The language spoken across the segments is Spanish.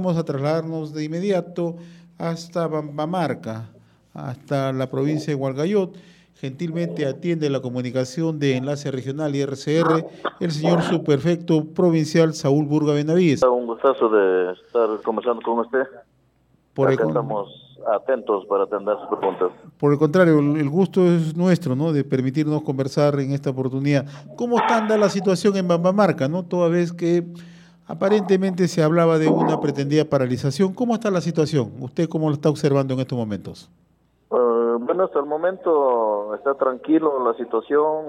vamos a trasladarnos de inmediato hasta Bambamarca, hasta la provincia de Hualgayoc. Gentilmente atiende la comunicación de Enlace Regional y RCR el señor subprefecto provincial Saúl Burga Benavides. Un gustazo de estar conversando con usted. Acá estamos atentos para atender sus preguntas. Por el contrario, el gusto es nuestro, ¿no?, de permitirnos conversar en esta oportunidad. ¿Cómo está la situación en Bambamarca, no? Toda vez que aparentemente se hablaba de una pretendida paralización. ¿Cómo está la situación? ¿Usted cómo lo está observando en estos momentos? Bueno, hasta el momento está tranquilo la situación.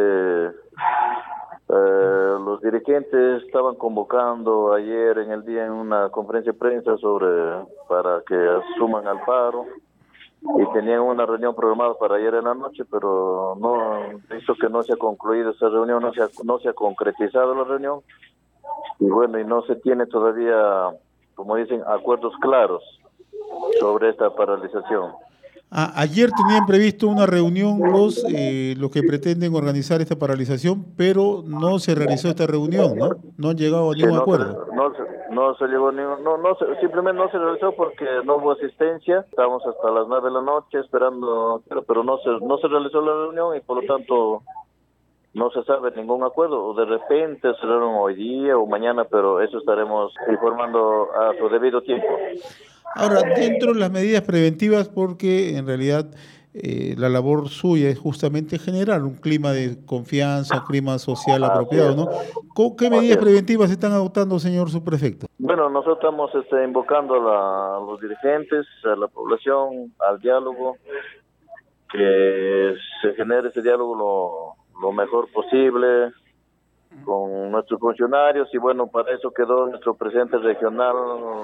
Los dirigentes estaban convocando ayer en el día en una conferencia de prensa para que asuman al paro, y tenían una reunión programada para ayer en la noche, pero no, visto que no se ha concluido esa reunión, no se ha concretizado la reunión, y bueno, y no se tiene todavía, como dicen, acuerdos claros sobre esta paralización. Ayer tenían previsto una reunión los que pretenden organizar esta paralización, pero no se realizó esta reunión, ¿no? No han llegado a ningún acuerdo. No se llegó a ningún, simplemente no se realizó porque no hubo asistencia. Estábamos hasta las 9 de la noche esperando, pero no se realizó la reunión, y por lo tanto no se sabe ningún acuerdo, o de repente cerraron hoy día o mañana, pero eso estaremos informando a su debido tiempo. Ahora, dentro de las medidas preventivas, porque en realidad la labor suya es justamente generar un clima de confianza, un clima social apropiado, ¿no? ¿Qué medidas preventivas están adoptando, señor subprefecto? Bueno, nosotros estamos invocando a los dirigentes, a la población, al diálogo, que se genere ese diálogo lo mejor posible con nuestros funcionarios, y bueno, para eso quedó nuestro presidente regional,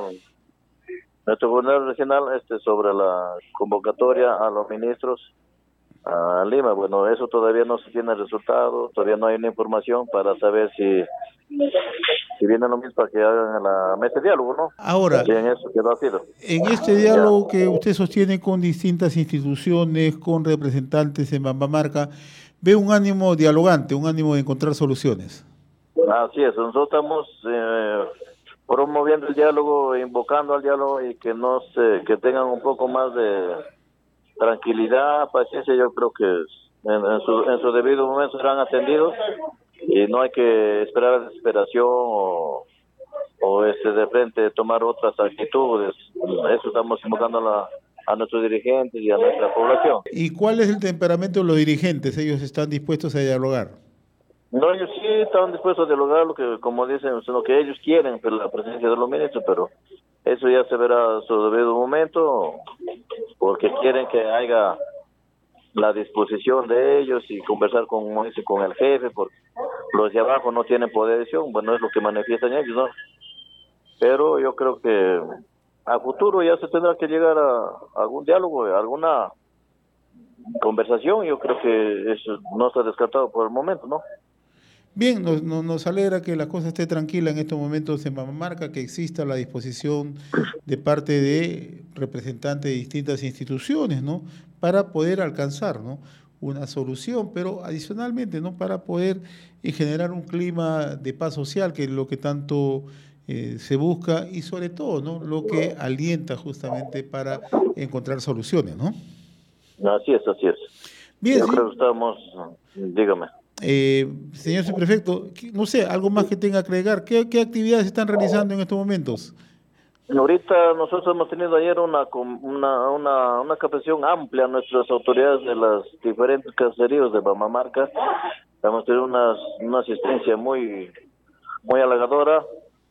sobre la convocatoria a los ministros a Lima. Bueno, eso todavía no se tiene resultado, todavía no hay una información para saber si vienen los mismos para que hagan la mesa de diálogo, ¿no? Ahora, en este diálogo que usted sostiene con distintas instituciones, con representantes en Bambamarca, ve un ánimo dialogante, un ánimo de encontrar soluciones. Así es, nosotros estamos promoviendo el diálogo, invocando al diálogo, y que tengan un poco más de tranquilidad, paciencia. Yo creo que en su debido momento serán atendidos, y no hay que esperar a desesperación o de frente tomar otras actitudes. Eso estamos invocando a nuestros dirigentes y a nuestra población. ¿Y cuál es el temperamento de los dirigentes? ¿Ellos están dispuestos a dialogar? No, ellos sí están dispuestos a dialogar, como dicen, lo que ellos quieren, pero la presencia de los ministros, pero eso ya se verá a su debido momento, porque quieren que haya la disposición de ellos y conversar con el jefe, porque los de abajo no tienen poder de decisión. Bueno, es lo que manifiestan ellos, ¿no? Pero yo creo que a futuro ya se tendrá que llegar a algún diálogo, a alguna conversación. Yo creo que eso no está descartado por el momento, ¿no? Bien, nos alegra que la cosa esté tranquila en estos momentos en Bambamarca, que exista la disposición de parte de representantes de distintas instituciones, ¿no?, para poder alcanzar, ¿no?, una solución, pero adicionalmente, ¿no?, para poder generar un clima de paz social, que es lo que tanto se busca, y sobre todo, ¿no?, lo que alienta justamente para encontrar soluciones, ¿no? Así es. Bien, yo sí. creo que estamos, dígame. Señor subprefecto, no sé, algo más que tenga que agregar. ¿Qué actividades están realizando en estos momentos? Ahorita nosotros hemos tenido ayer una capacitación amplia a nuestras autoridades de las diferentes caseríos de Bambamarca. Hemos tenido una asistencia muy halagadora,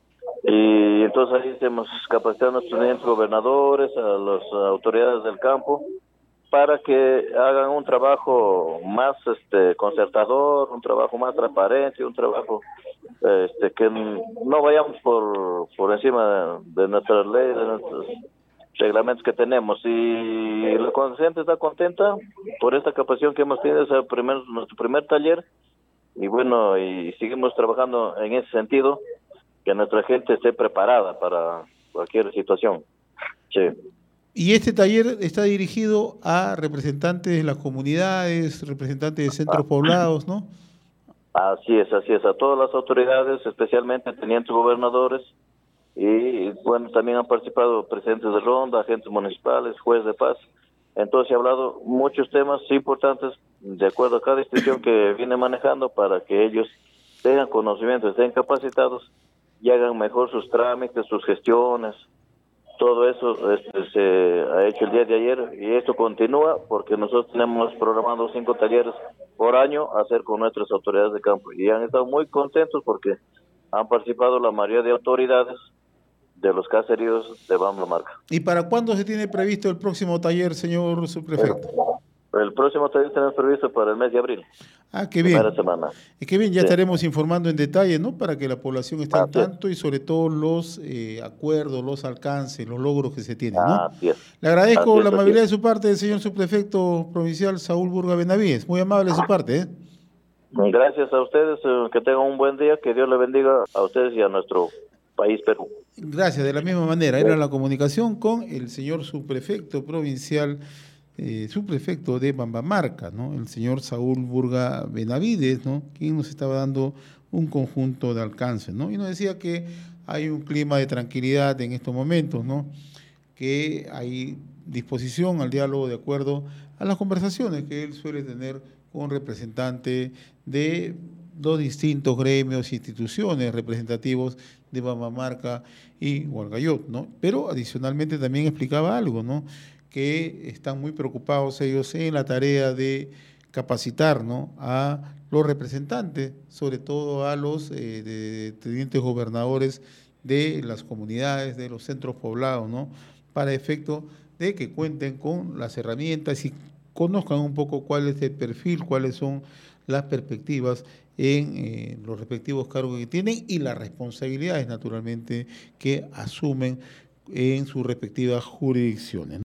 y entonces ahí hemos capacitado a nuestros clientes gobernadores, a las autoridades del campo, para que hagan un trabajo más concertador, un trabajo más transparente, un trabajo que no vayamos por encima de nuestras leyes, de nuestros reglamentos que tenemos. Y la gente está contenta por esta capacitación que hemos tenido, nuestro primer taller, y bueno, y seguimos trabajando en ese sentido, que nuestra gente esté preparada para cualquier situación. Sí. Y este taller está dirigido a representantes de las comunidades, representantes de centros poblados, ¿no? Así es, a todas las autoridades, especialmente tenientes gobernadores y bueno, también han participado presidentes de ronda, agentes municipales, juez de paz. Entonces se ha hablado muchos temas importantes de acuerdo a cada institución que viene manejando para que ellos tengan conocimiento, estén capacitados y hagan mejor sus trámites, sus gestiones. Todo eso se ha hecho el día de ayer y esto continúa porque nosotros tenemos programado 5 talleres por año a hacer con nuestras autoridades de campo y han estado muy contentos porque han participado la mayoría de autoridades de los caseríos de Bambamarca. ¿Y para cuándo se tiene previsto el próximo taller, señor subprefecto? El próximo taller tenemos previsto para el mes de abril. Ah, qué bien. Primera semana. Y qué bien, ya Sí. estaremos informando en detalle, ¿no? Para que la población esté al Así es. tanto y sobre todo los acuerdos, los alcances, los logros que se tienen, ¿no? Así es. Le agradezco Así es, la así amabilidad de es. su parte, señor subprefecto provincial Saúl Burga Benavides. Muy amable de su parte, ¿eh? Gracias a ustedes, que tengan un buen día, que Dios le bendiga a ustedes y a nuestro país Perú. Gracias, de la misma manera. Era la comunicación con el señor subprefecto provincial, subprefecto de Bambamarca, ¿no? El señor Saúl Burga Benavides, ¿no? Quien nos estaba dando un conjunto de alcances, ¿no? Y nos decía que hay un clima de tranquilidad en estos momentos, ¿no? Que hay disposición al diálogo de acuerdo a las conversaciones que él suele tener con representantes de dos distintos gremios, instituciones representativos de Bambamarca y Hualgayot, ¿no? Pero adicionalmente también explicaba algo, ¿no? Que están muy preocupados ellos en la tarea de capacitar, ¿no? A los representantes, sobre todo a los tenientes gobernadores de las comunidades, de los centros poblados, ¿no? Para efecto de que cuenten con las herramientas y conozcan un poco cuál es el perfil, cuáles son las perspectivas en los respectivos cargos que tienen y las responsabilidades, naturalmente, que asumen en sus respectivas jurisdicciones.